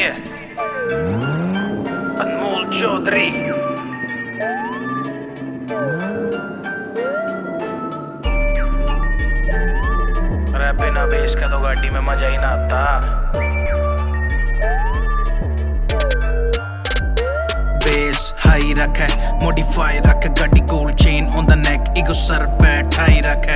है अनमोल चौधरी। अरे बिना बेस का तो गाड़ी में मजा ही ना आता। बेस हाई रखे, मॉडिफाई रखे, गाड़ी gold chain on the neck, ego सर पे ठाई रखे,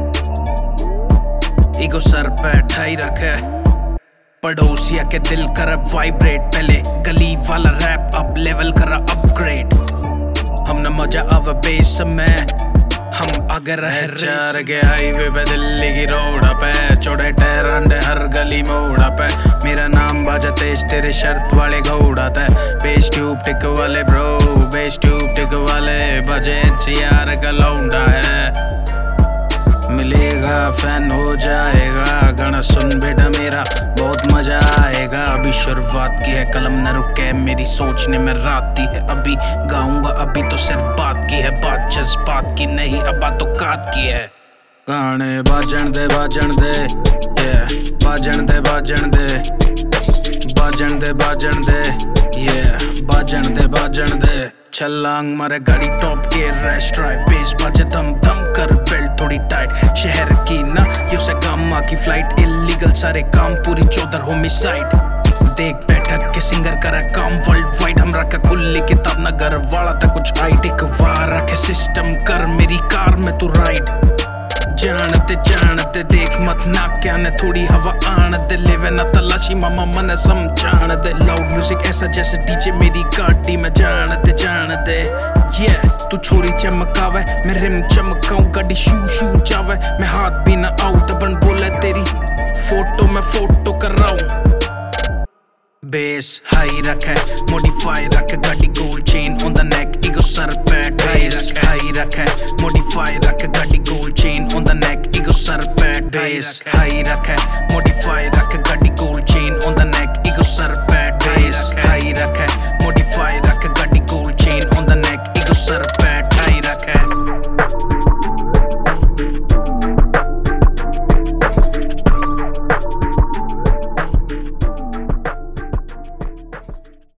ईगो सर पे ठाई रखे। पड़ोसिया के दिल कर वाइब्रेट, पहले गली वाला रैप अब लेवल कर अपग्रेड। हमने मजा आवा बेस में, हम आगे रहे चार के हाईवे पे दिल्ली की रोड पे, चौड़े टायर अंडे हर गली मोड़ पे। मेरा नाम बाजा तेज तेरे शर्त वाले घोड़ा ते। बेस ट्यूब टिक वाले ब्रो, बेस ट्यूब टिक वाले बजे एनसीआर का लौंडा है। मिलेगा फैन हो जाएगा, गाना सुन बेटा मेरा बहुत मजा आएगा। अभी शुरुआत की है, कलम न रुके मेरी सोचने में रात है। अभी गाऊंगा, अभी तो सिर्फ बात की है, बात जज्बात की नहीं अब बात औकात की है। गाने बाजन दे बाजन दे, बाजन दे बाजन दे, बाजन दे बाजन दे, बाजन दे बाजन दे। छलांग मारे गाड़ी टॉप के रेस्ट ड्राइव, बेस बाजे दम दम कर बेल्ट थोड़ी टाइट। शहर की ना यूसे गामा की फ्लाइट, इलीगल सारे काम पूरी 14 होमिसाइड। देख बैठक के सिंगर करा काम वर्ल्ड वाइड, हम रखा खुली किताब ना घर वाला था कुछ हाइट। एक वार रखे सिस्टम कर मेरी कार में तू राइड। जानते देख मत ना क्या ने थोड़ी हवा आन दे, लेवे ना तलाशी मामा मन समझान दे। लाउड म्यूजिक ऐसा जैसे डीजे मेरी गाड़ी में जान दे। तू छोरी चमकावे मैं रिम चमकाऊं, गाड़ी शू शू जावे मैं हाथ भी ना आऊं। तबन बोले तेरी फोटो मैं फोटो कर रहा हूं। बेस हाई रखे, मॉडिफाई रखे, गाड़ी gold chain on the neck, ego सर पे ठाई रखे। हाई रखे, मॉडिफाई रखे, गाड़ी gold chain on the neck, ego सर पे। बेस हाई रखे, मॉडिफाई रखे, गाड़ी गोल्ड चेन ऑन द